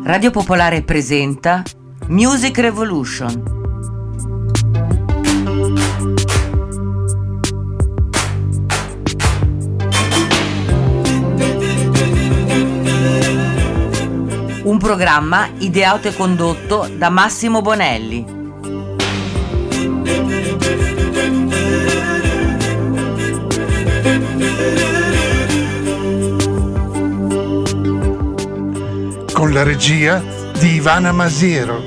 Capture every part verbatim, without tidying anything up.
Radio Popolare presenta Music Revolution. Un programma ideato e condotto da Massimo Bonelli. Con la regia di Ivana Masiero.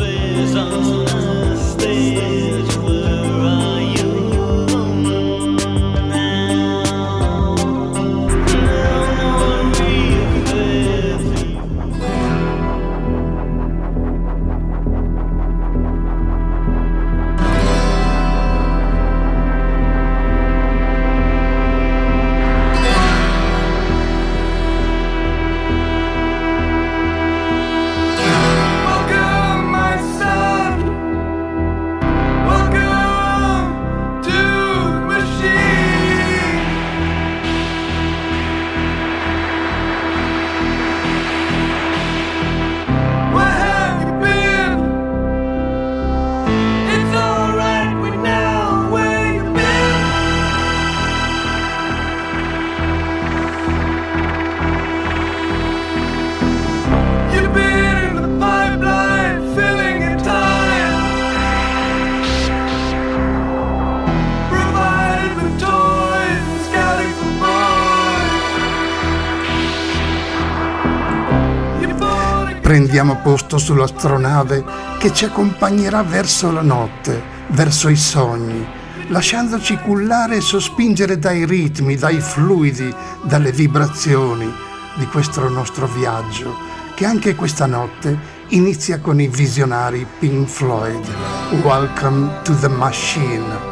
Prendiamo posto sull'astronave che ci accompagnerà verso la notte, verso i sogni, lasciandoci cullare e sospingere dai ritmi, dai fluidi, dalle vibrazioni di questo nostro viaggio, che anche questa notte inizia con i visionari Pink Floyd. Welcome to the Machine.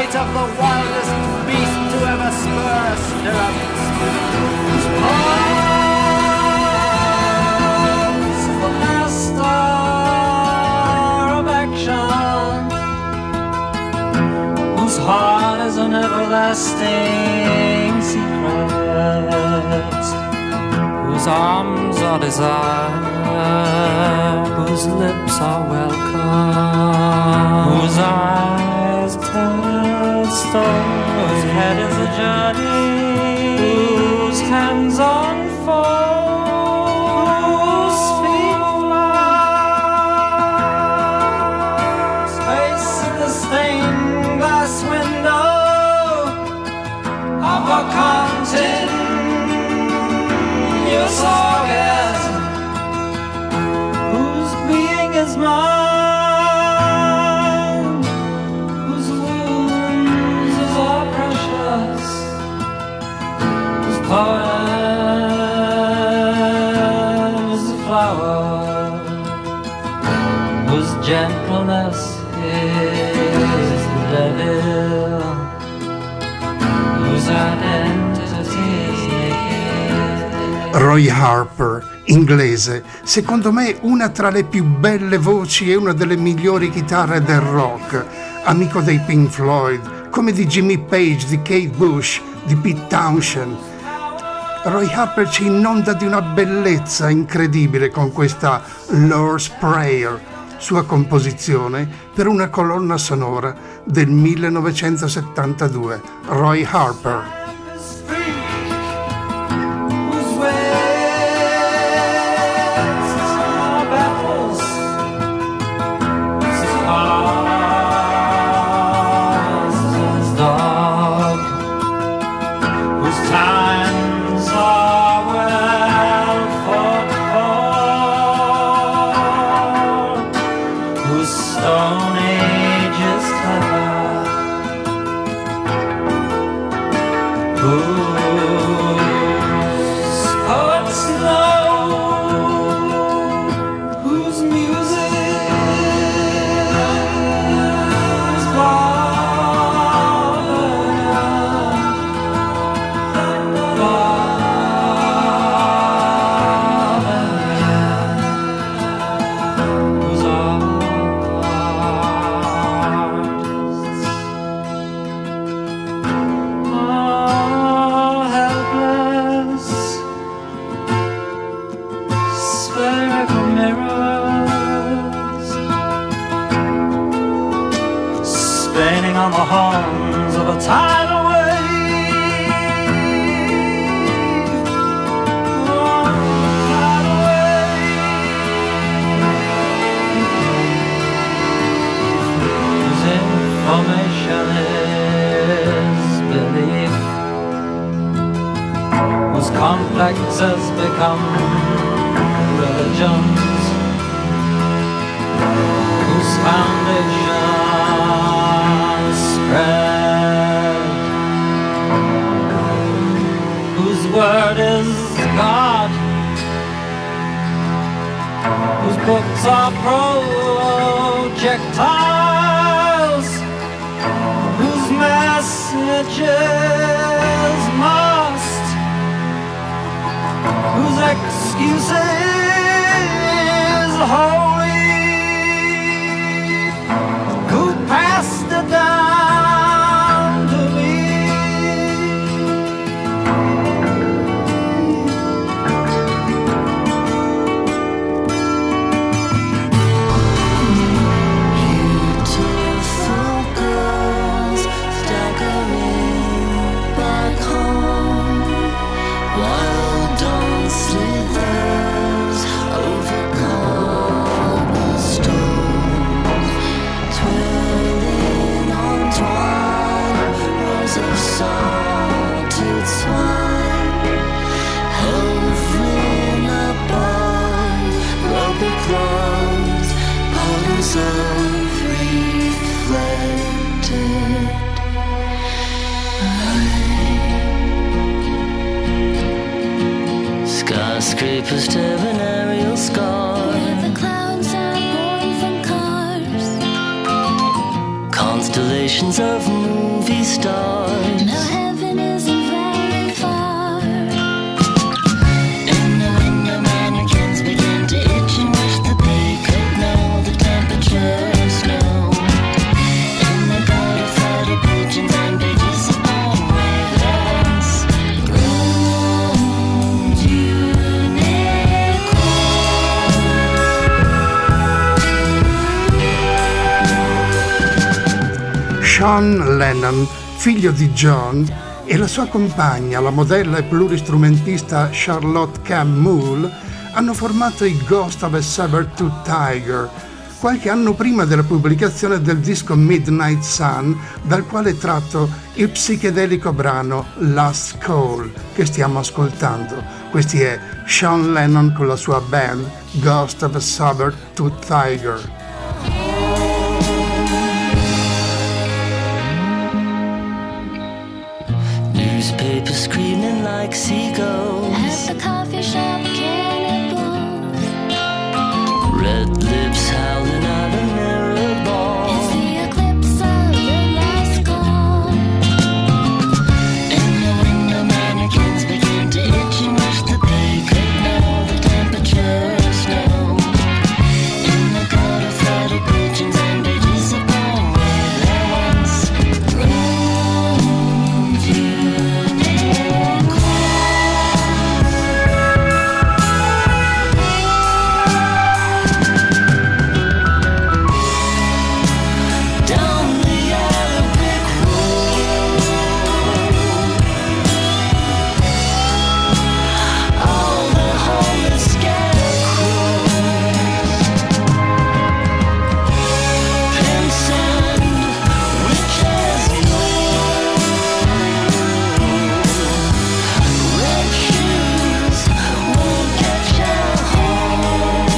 sight of the wildest beast to ever spur stirrups. Whose arms the master of action, whose heart is an everlasting secret, whose arms are desire, whose lips are welcome, whose eyes tell stories, whose head is a journey, whose hands unfold, whose feet fly, space in the stained glass window of a continuous orgasm, whose being is mine, whose wounds are precious, whose poem is a flower, whose gentleness is the devil, whose identity is Roy Harper, inglese, secondo me una tra le più belle voci e una delle migliori chitarre del rock, amico dei Pink Floyd, come di Jimmy Page, di Kate Bush, di Pete Townshend. Roy Harper ci inonda di una bellezza incredibile con questa Lord's Prayer, sua composizione per una colonna sonora del millenovecentosettantadue. Roy Harper. On the horns of a tidal wave, oh, tidal wave, whose information is belief, whose complexes become religions, whose foundation spread, whose word is God, whose books are projectiles, whose messages must, whose excuses holy, who passed it down skyscrapers tear an aerial scar, where the clouds are born from cars, constellations visions of movie stars. Now heaven isn't very far. And the window mannequins begin to itch and wish that they could know the temperature of snow. And the codified pigeons and pages of poem where there once roamed unicorns. Sean Lennon, figlio di John, e la sua compagna, la modella e pluristrumentista Charlotte Cam Moole, hanno formato i Ghost of a Saber-Tooth Tiger, qualche anno prima della pubblicazione del disco Midnight Sun, dal quale è tratto il psichedelico brano Last Call, che stiamo ascoltando. Questi è Sean Lennon con la sua band Ghost of a Saber-Tooth Tiger. Newspapers screaming like seagulls. At the coffee shop, cannibals. Red lips howling out a mirror ball. It's the eclipse of the last call. And the window mannequins begin to itch and wish that they could know the temperature of snow. In the codified pigeons and pages of poem where there once roamed unicorns. Down the yellow brick road, all the homeless scarecrows, pimps and witches know. Red shoes won't get you home.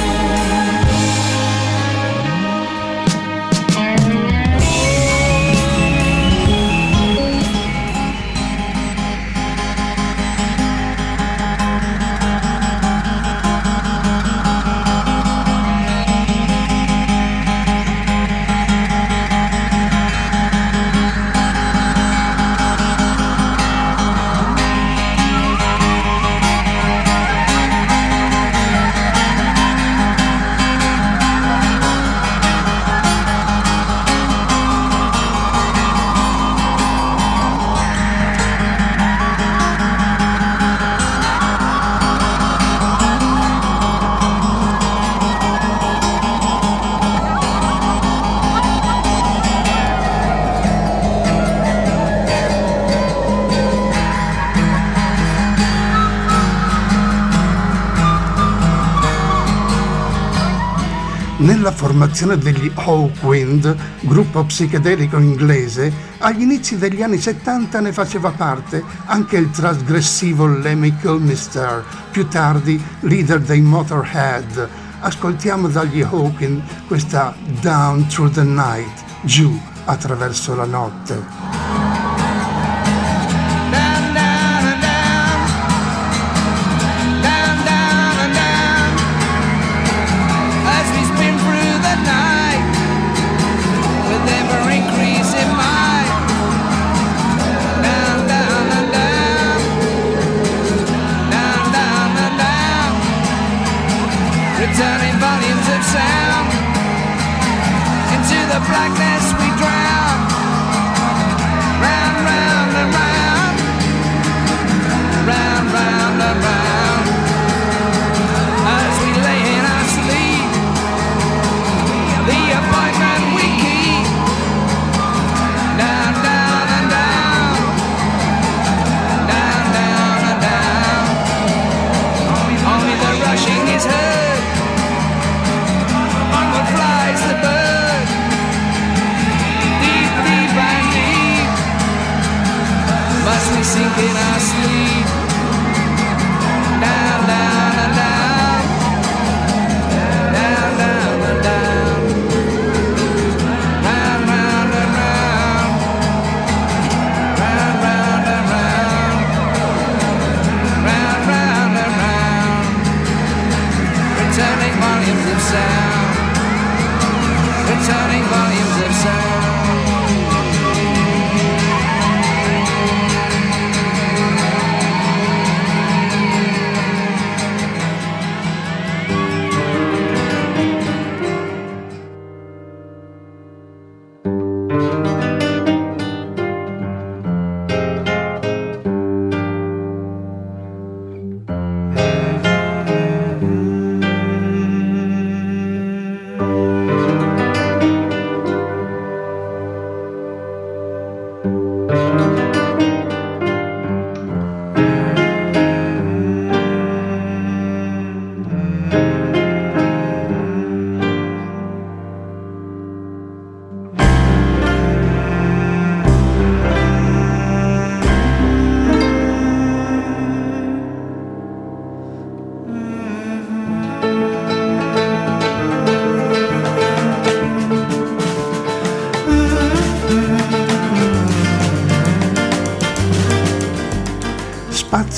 Nella formazione degli Hawkwind, gruppo psichedelico inglese, agli inizi degli anni settanta ne faceva parte anche il trasgressivo Lemmy Kilmister, più tardi leader dei Motorhead. Ascoltiamo dagli Hawkwind questa Down Through the Night, giù attraverso la notte. Down, down and down. Down, down and down. As we spin through the night with ever increasing might. Down, down and down. Down, down and down. Returning volumes of sound. Into the blackness we drown. Round, round and round. Round, round and round. As we lay in our sleep, the appointment we keep. Down, down and down. Down, down and down. Only the rushing is heard. Onward flies the bird. Deep, deep and deep. Must we sink in our sleep? Down, down and down. Down, down and down. Round, round and round. Round, round and round. Round, round and round. Returning volumes of sound. Returning volumes of sound.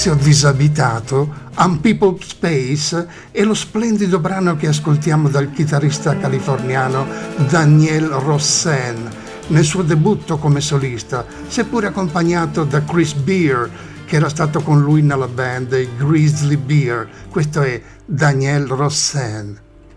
spazio disabitato, Unpeopled Space è lo splendido brano che ascoltiamo dal chitarrista californiano Daniel Rossen nel suo debutto come solista, seppure accompagnato da Chris Beer, che era stato con lui nella band dei Grizzly Bear. Questo è Daniel Rossen.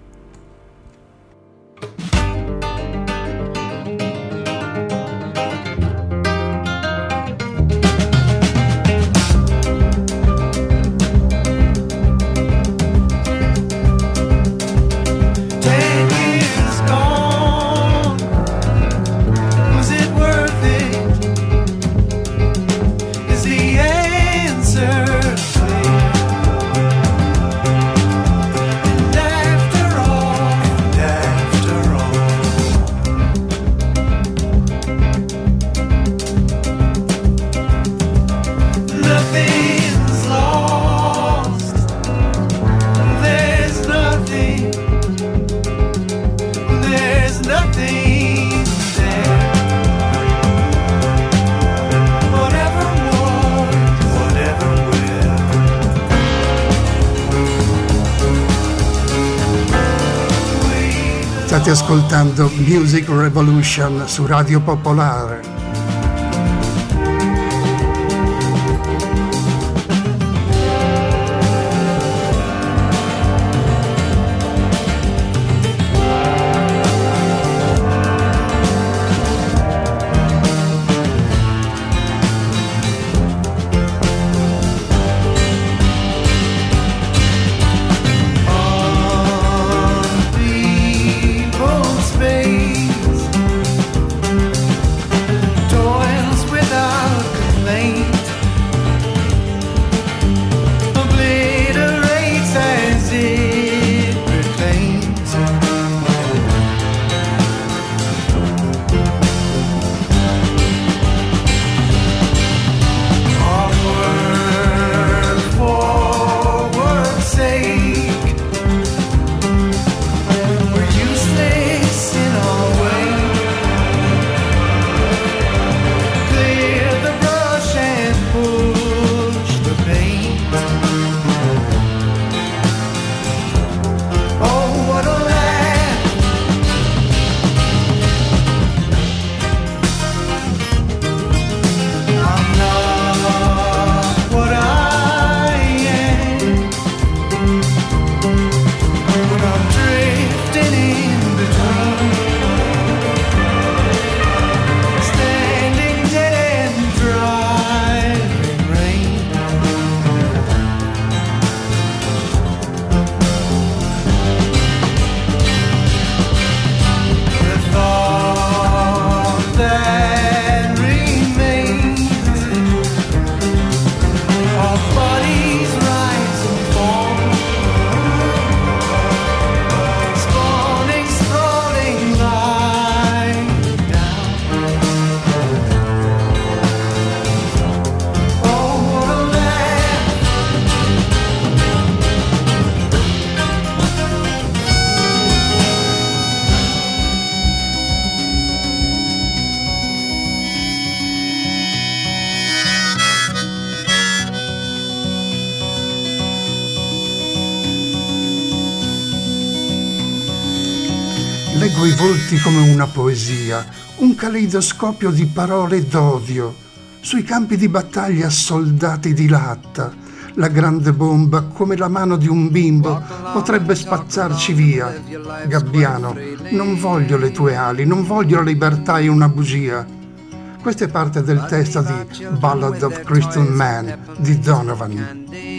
State ascoltando Music Revolution su Radio Popolare. Leggo i volti come una poesia, un caleidoscopio di parole d'odio. Sui campi di battaglia soldati di latta, la grande bomba come la mano di un bimbo potrebbe spazzarci via. Gabbiano, non voglio le tue ali, non voglio la libertà e una bugia. Questa è parte del testo di Ballad of Crystal Man di Donovan.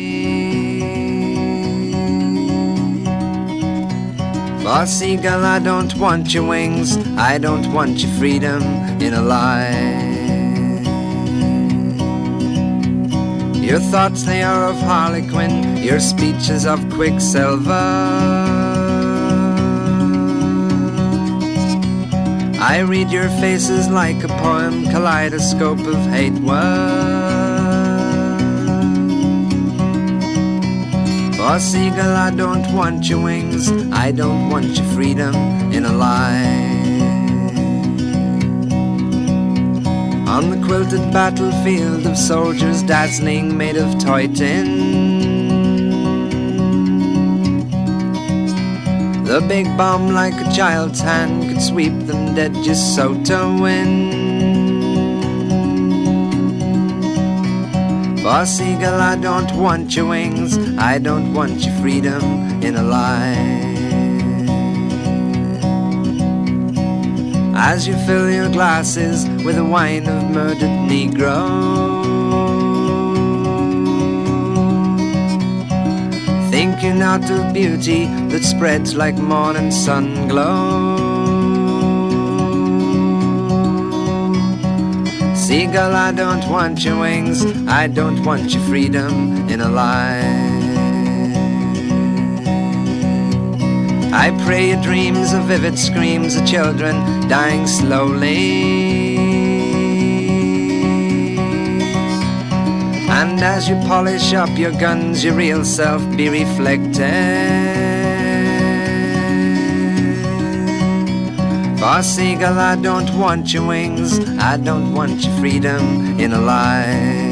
Boss eagle, I don't want your wings, I don't want your freedom in a lie. Your thoughts, they are of harlequin, your speech is of quicksilver. I read your faces like a poem, kaleidoscope of hate words. Boss eagle, I don't want your wings, I don't want your freedom in a lie. On the quilted battlefield of soldiers dazzling made of toy tin, the big bomb like a child's hand could sweep them dead just so to win. For seagull, I don't want your wings, I don't want your freedom in a lie. As you fill your glasses with the wine of murdered Negro, thinking out of beauty that spreads like morning sun glow. Seagull, I don't want your wings, I don't want your freedom in a lie. I pray your dreams of vivid screams of children dying slowly. And as you polish up your guns, your real self be reflected. For seagull, I don't want your wings, I don't want your freedom in a lie.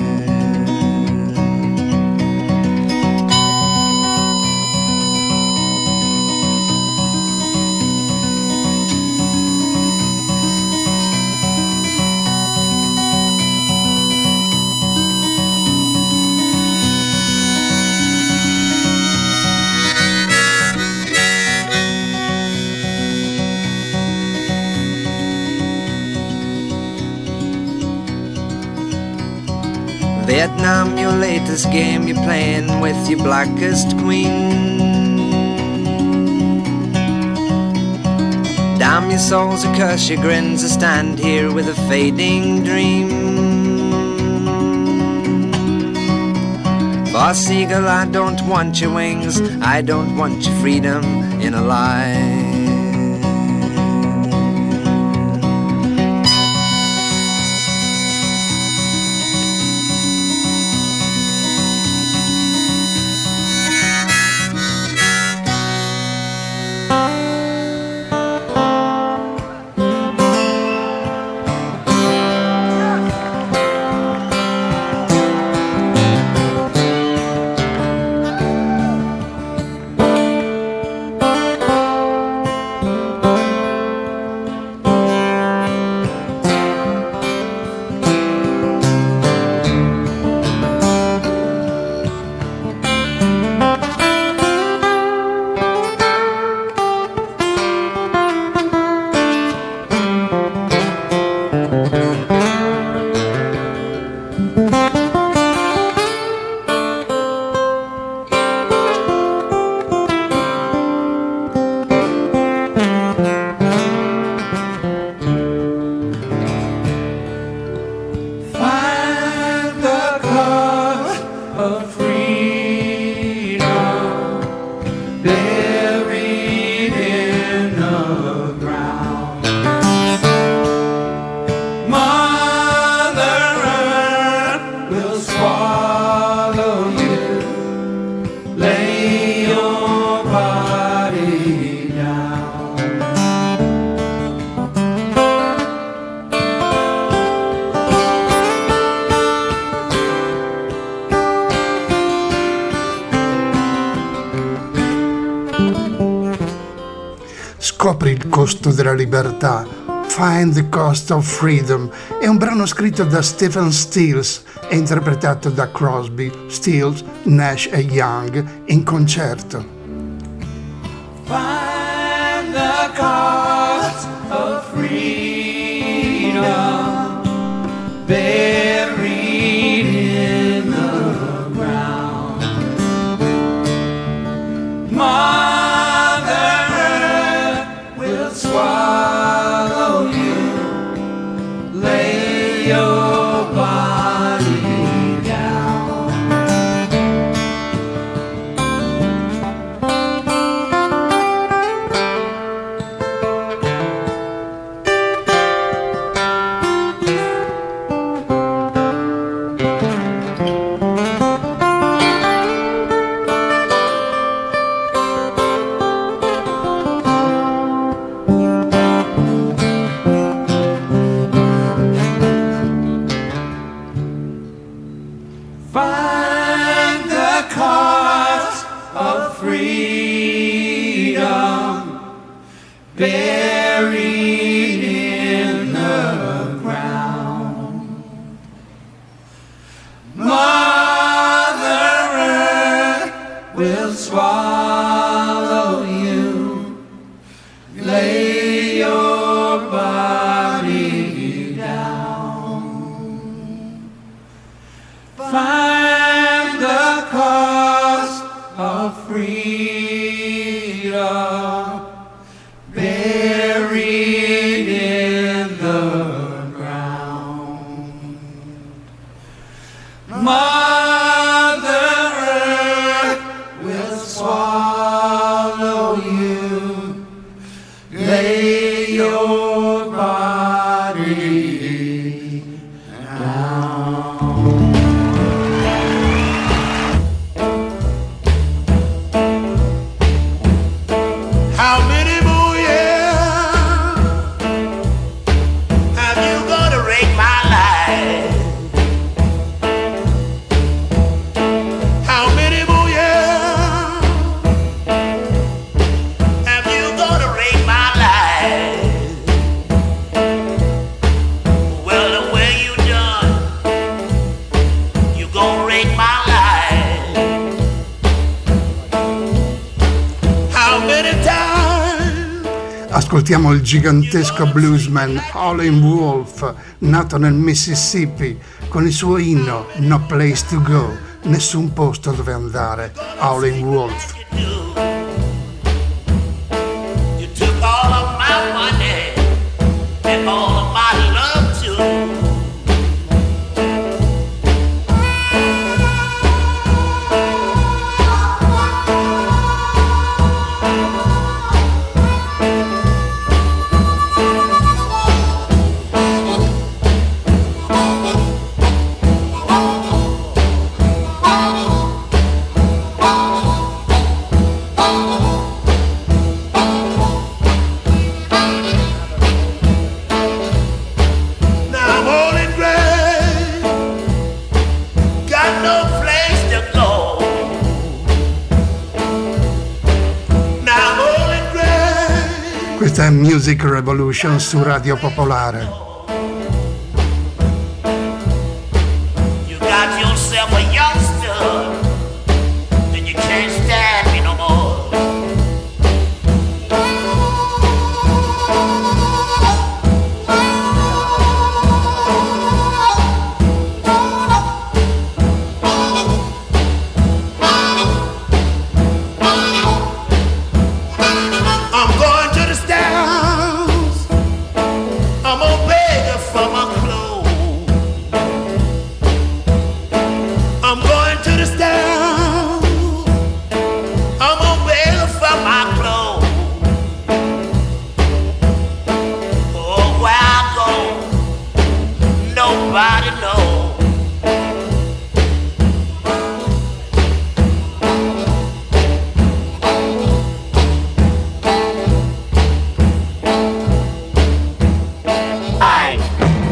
Vietnam, your latest game, you're playing with your blackest queen. Damn your souls, or curse your grins, or stand here with a fading dream. For seagull, I don't want your wings, I don't want your freedom in a lie. Scopri il costo della libertà. Find the Cost of Freedom è un brano scritto da Stephen Stills e interpretato da Crosby, Stills, Nash e Young in concerto. Find the cost of freedom, buried in the ground. Mother Earth will swallow you, lay your body down. your body. How many more years have you gonna rake my life? How many more years have you gonna rake my life? Well, the way you done, you gonna rake my life. How many times? Ascoltiamo il gigantesco bluesman Howlin' Wolf, nato nel Mississippi, con il suo inno No Place to Go, nessun posto dove andare. Howlin' Wolf. You took all of my money and all of my love too. Now I'm old and gray, got no place to go. Now I'm old and gray. Questa è Music Revolution su Radio Popolare. You got yourself a youngster, then you can't stand me no more. I'm going to the stars. I'm gonna beg her for my clothes. I'm going to the stars. I'm gonna beg her for my clothes. Oh, where I go, nobody knows. Aye.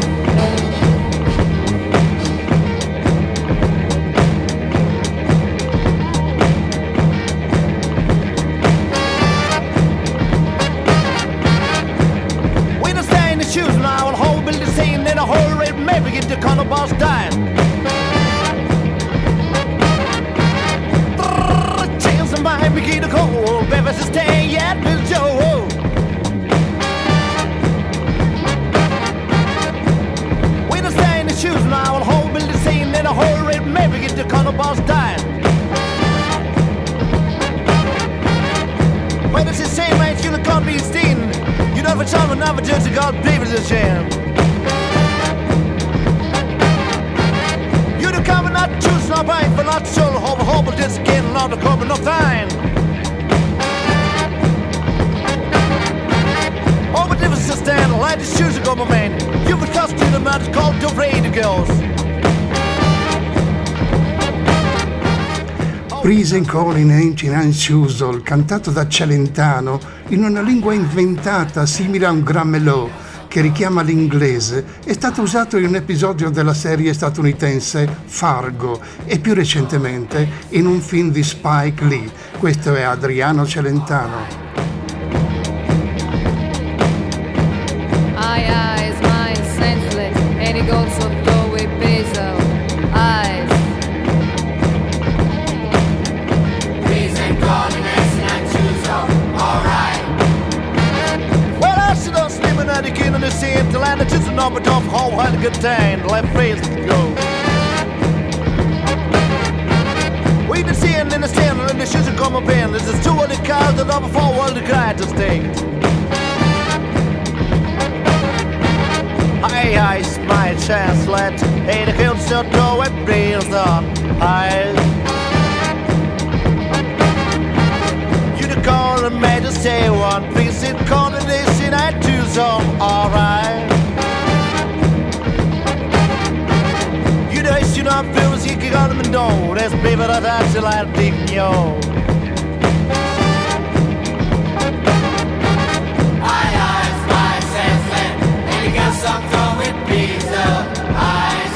We don't stay in the shoes now, and whole building scene in a hurry, maybe get the corner boss dying. Change the mind, begin to cold, baby, stay yet, Bill Joe. We don't stay in the shoes now, and whole building scene in a hurry, maybe get the corner boss dying. When it's the same age, you can't be seen. You know, for some, another just God, believe it's a shame. You don't come and not choose, not right, but not sure. Hope, hope, but this again, not the cover, no fine. Oh, but if it's a stand, light the shoes, go, my man. You would cost you the man, it's called the radio girls. Prison Calling Ancient Unusual, cantato da Celentano in una lingua inventata simile a un gramelò che richiama l'inglese, è stato usato in un episodio della serie statunitense Fargo e più recentemente in un film di Spike Lee. Questo è Adriano Celentano. Eye, eyes, mind, senseless, and he goes sotto e peso. Eyes. Well, I should have sleeping at the beginning of the scene to land it just an up and off, how had a good time, the left face to go. We been seeing in the stand and the shoes are coming in. There's just two of the cars that are before all the guys to stay. Hey, I my chance, let hey, the hills still go and breeze up. I you the call and made to say one piece in calling this in I do so bêbada tá de lá de mignon. Aye, aye, my sense, and you got some come with pizza. Eyes.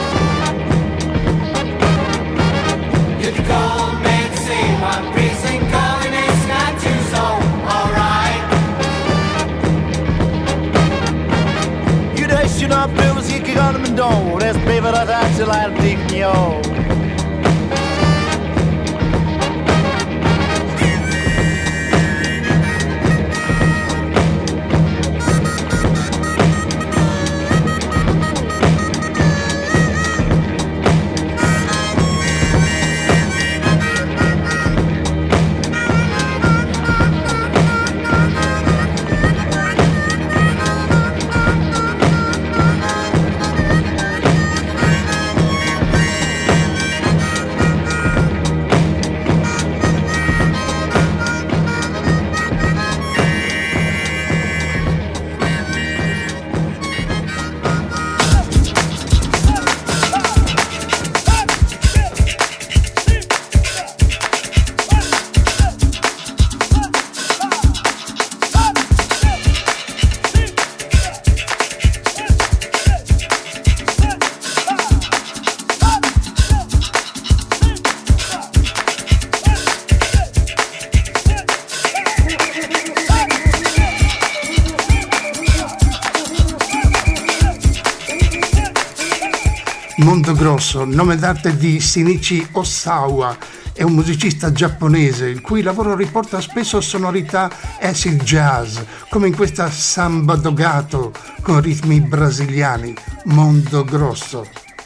You can call me to see my precinct calling, it's not too so alright. You deixa na pela se que gana me dão, essa bêbada tá de lá de mignon. Mondo Grosso, nome d'arte di Shinichi Osawa, è un musicista giapponese il cui lavoro riporta spesso sonorità acid jazz, come in questa samba dogato con ritmi brasiliani, Mondo Grosso.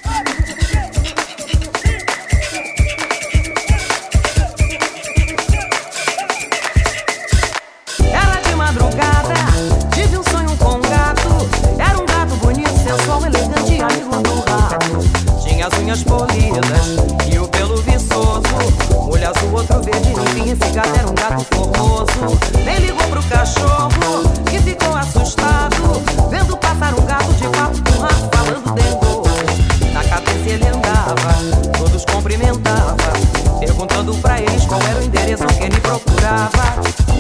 Era de madrugada, tive um sonho com um gato. Era um gato bonito, sensual, elegante, amigo do rato. Tinha as unhas polidas e o pelo viçoso, olho azul, outro verde, enfim, esse gato era um gato formoso. Nem ligou pro cachorro, que ficou assustado, vendo passar um gato de papo com um rato falando dengo. Na cabeça ele andava, todos cumprimentavam, perguntando pra eles qual era o endereço que ele procurava.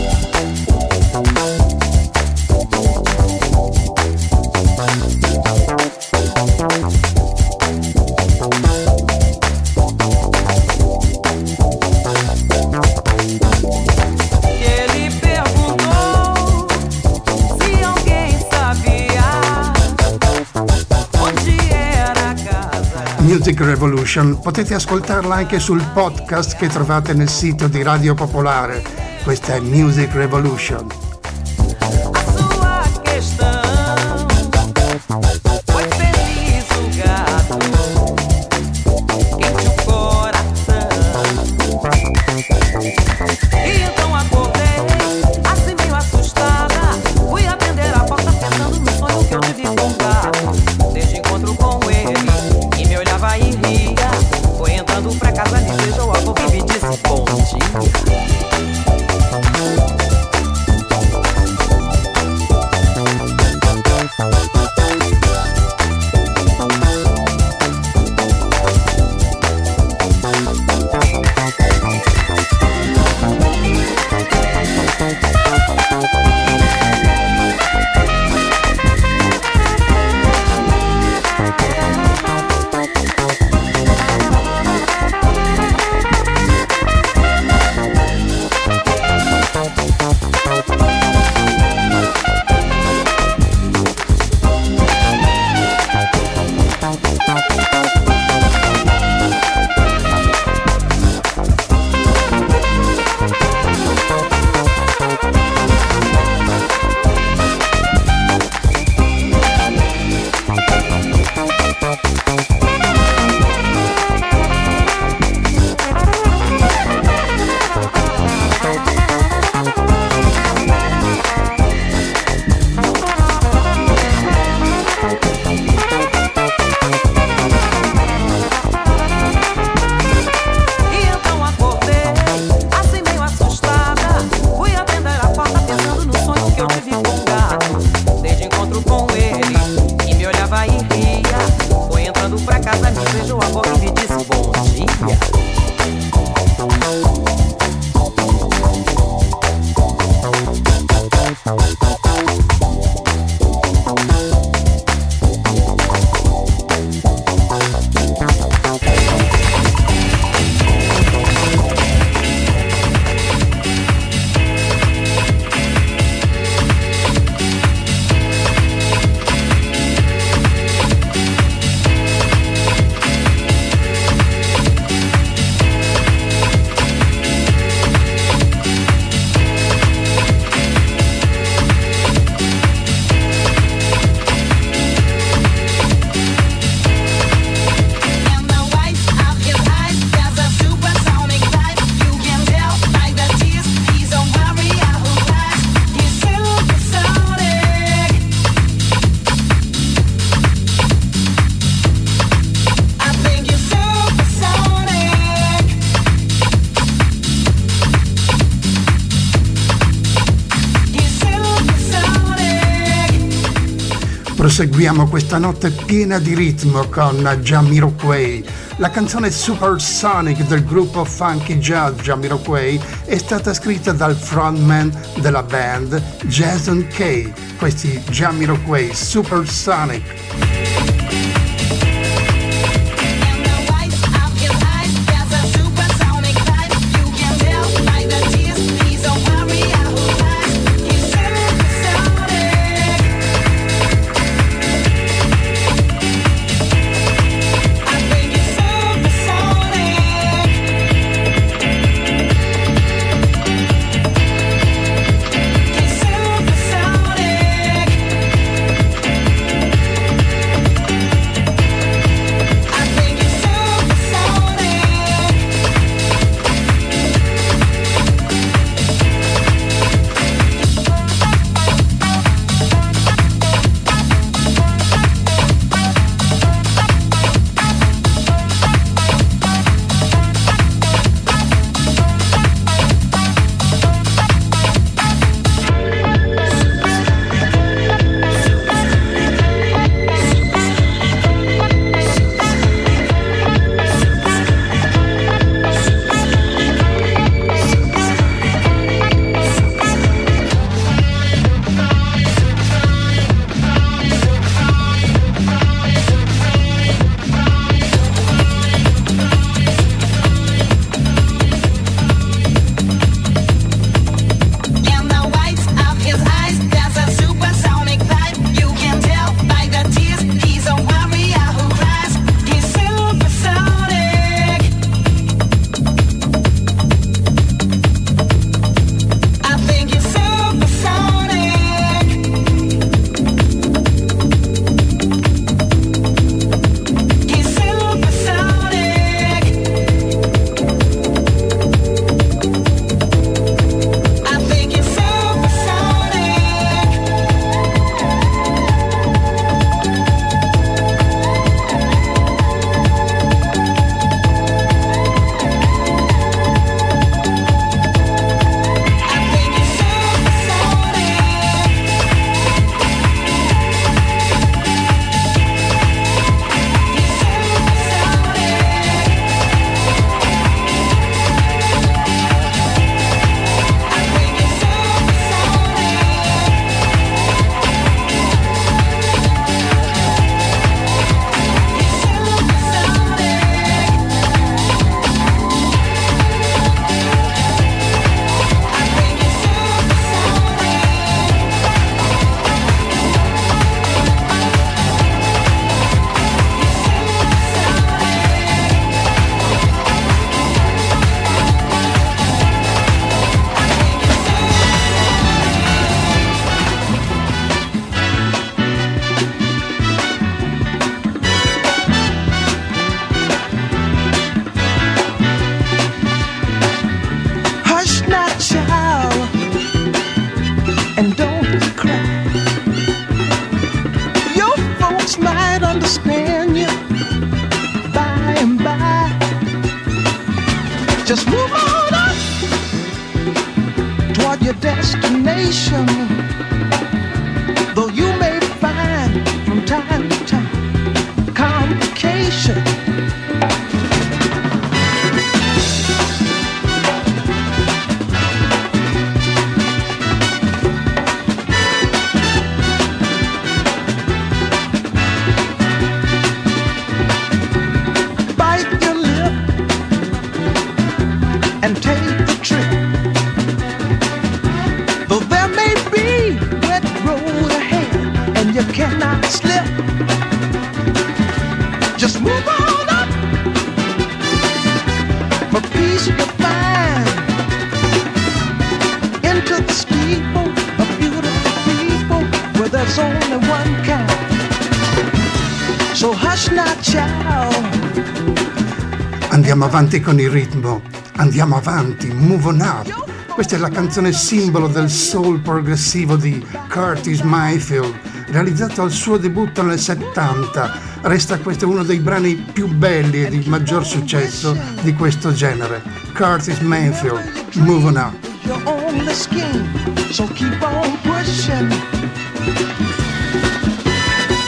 Ele perguntou se alguém sabia onde era a casa. Music Revolution potete ascoltarla anche sul podcast che trovate nel sito di Radio Popolare. Questa è Music Revolution. A sua questão foi feliz o gato, quente o coração. E então acordei, assim meio assustada, fui atender a porta pensando no sonho que eu tive com o gato. Desde encontro com ele, e me olhava e ria, foi entrando pra casa, me beijou a boca e me disse bom dia. Proseguiamo questa notte piena di ritmo con Jamiroquai. La canzone Supersonic del gruppo funky jazz Jamiroquai è stata scritta dal frontman della band Jason Kay. Questi Jamiroquai, Supersonic. Just move on up toward your destination. Though you may find from time to time complication. Cannot slip. Just move on up for peace to find into the steeple of beautiful people where there's only one kind. So hush not, child. Andiamo avanti con il ritmo, andiamo avanti, move on up. Questa è la canzone simbolo del soul progressivo di Curtis Mayfield, realizzato al suo debutto nel settanta. Resta questo uno dei brani più belli e di maggior successo di questo genere. Curtis Mayfield, Move On Up. Your only scheme, so keep on pushing.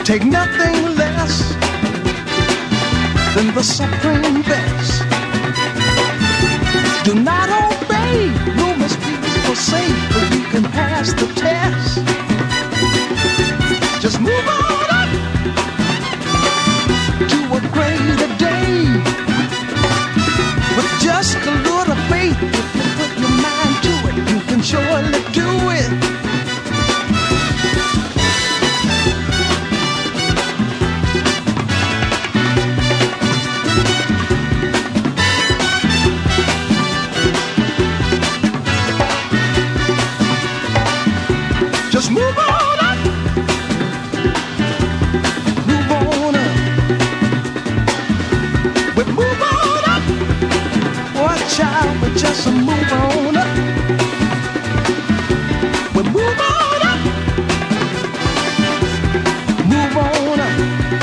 take nothing less than the supreme best. Do not obey, you must be forsake, but you can pass the test. Just move on up to a greater day. With just a little faith, if you put your mind to it, you can surely do it. Just move on up, move on up, we move on up, watch out, we just move on up, we move on up, move on up.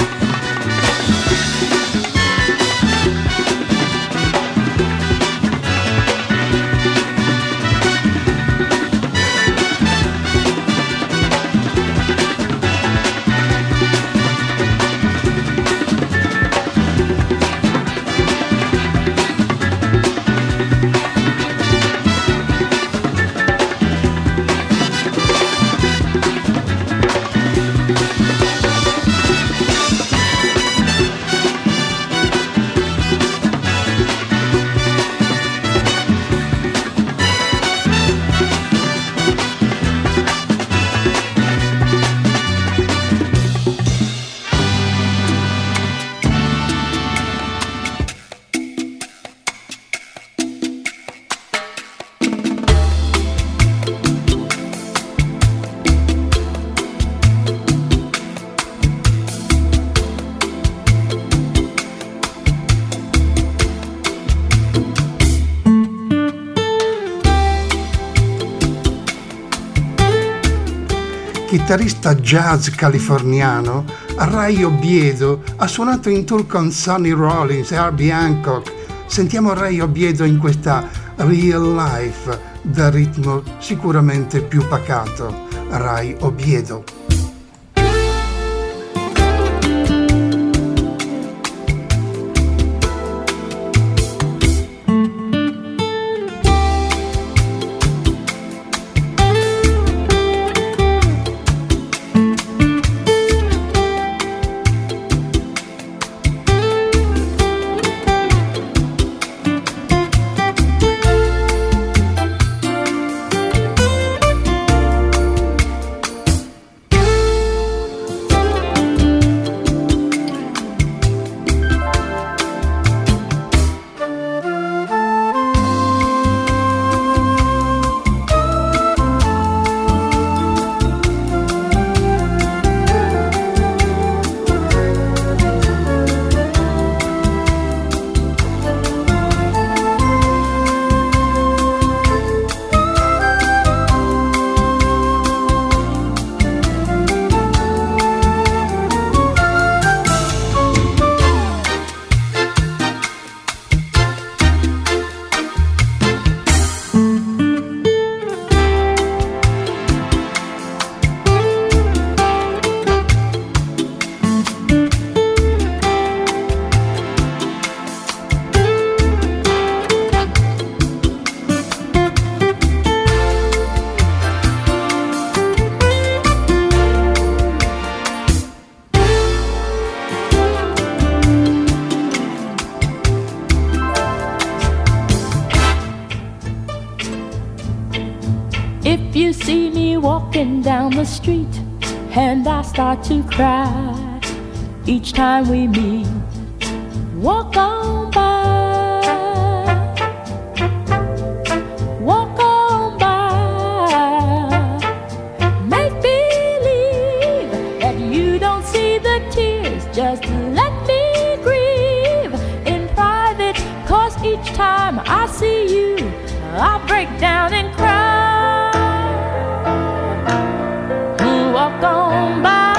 Chitarrista jazz californiano, Ray Obiedo ha suonato in tour con Sonny Rollins e Herbie Hancock. Sentiamo Ray Obiedo in questa Real Life, da ritmo sicuramente più pacato. Ray Obiedo. If you see me walking down the street and I start to cry each time we meet, walk on by, walk on by. Make believe that you don't see the tears, just let me grieve in private, 'cause each time I see you I break down and cry. Walk on by,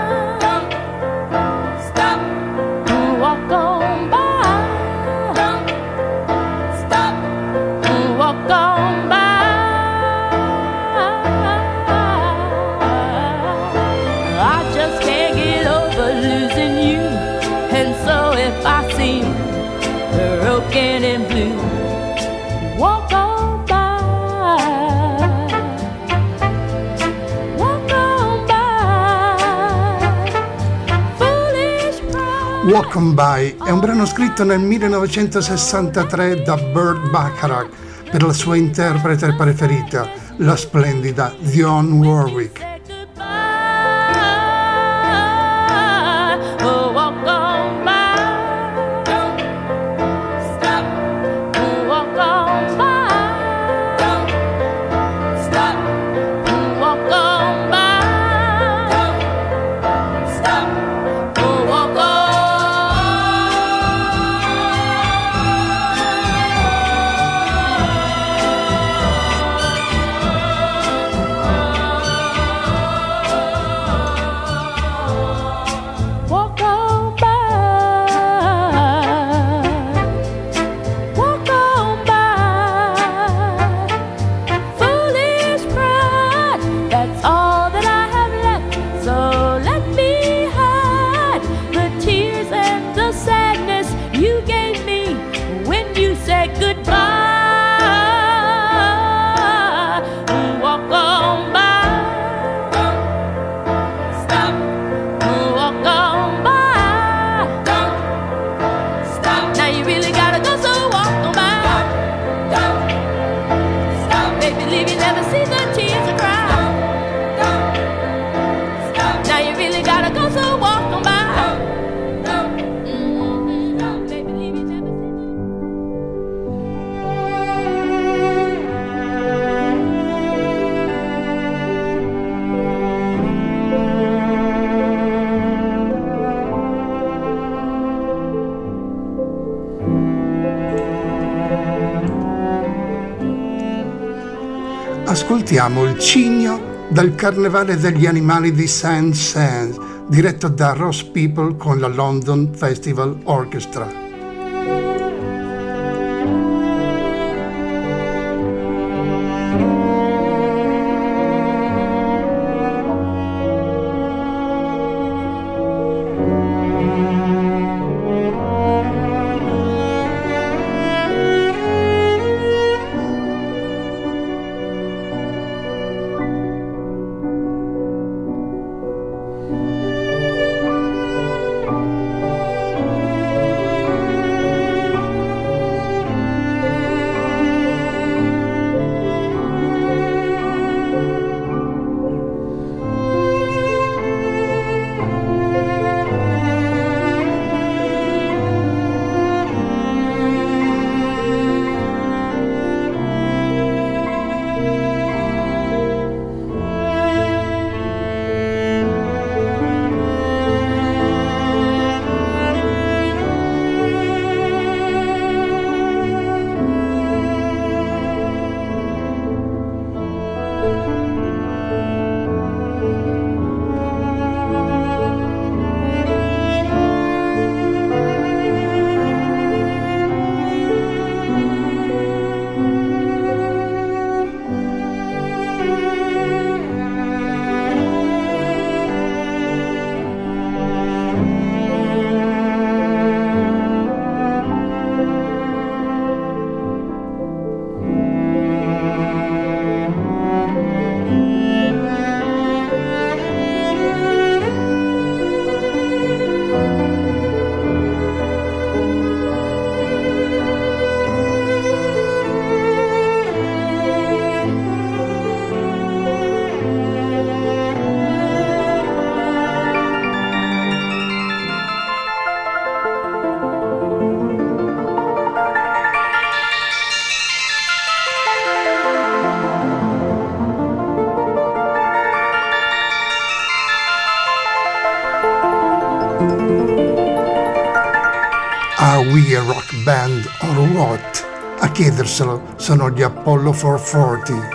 stop, walk on by, stop, walk on by. I just can't get over Walk On By è un brano scritto nel millenovecentosessantatré da Burt Bacharach per la sua interprete preferita, la splendida Dionne Warwick. Ascoltiamo Il Cigno dal Carnevale degli Animali di Saint-Saëns, diretto da Ross People con la London Festival Orchestra. Are we a rock band or what? A chiederselo sono gli Apollo quattrocentoquaranta.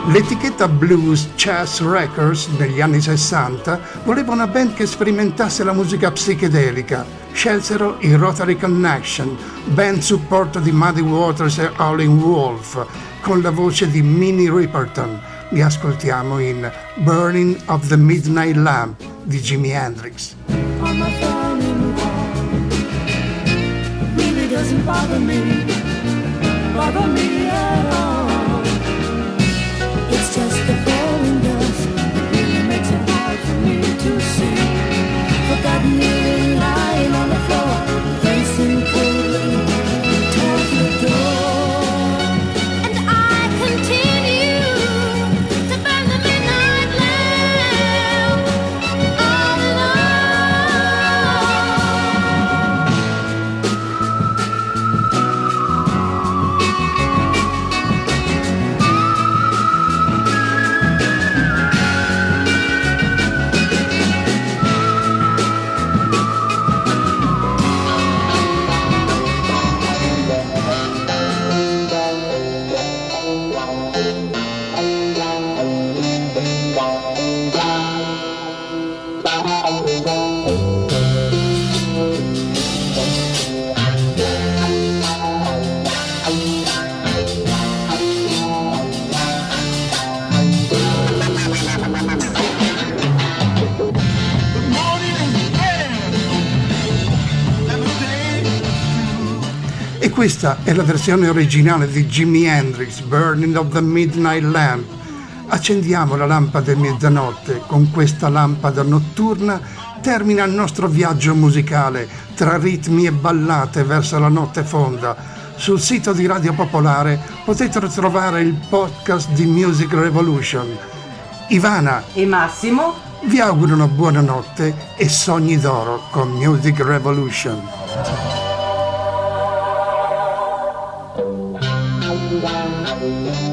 L'etichetta Blues Chess Records negli anni sessanta voleva una band che sperimentasse la musica psichedelica. Scelsero i Rotary Connection, band supporto di Muddy Waters e Howlin' Wolf, con la voce di Minnie Riperton. Li ascoltiamo in Burning of the Midnight Lamp di Jimi Hendrix. On my falling wall really doesn't bother me, bother me at all. It's just the falling dust that really makes it hard for me to see. Forgotten you lying on the floor, facing coldly towards the door, and I continue to burn the midnight lamp on and on. E questa è la versione originale di Jimi Hendrix, Burning of the Midnight Lamp. Accendiamo la lampada di mezzanotte. Con questa lampada notturna termina il nostro viaggio musicale tra ritmi e ballate verso la notte fonda. Sul sito di Radio Popolare potete trovare il podcast di Music Revolution. Ivana e Massimo vi augurano buonanotte e sogni d'oro con Music Revolution. Wow.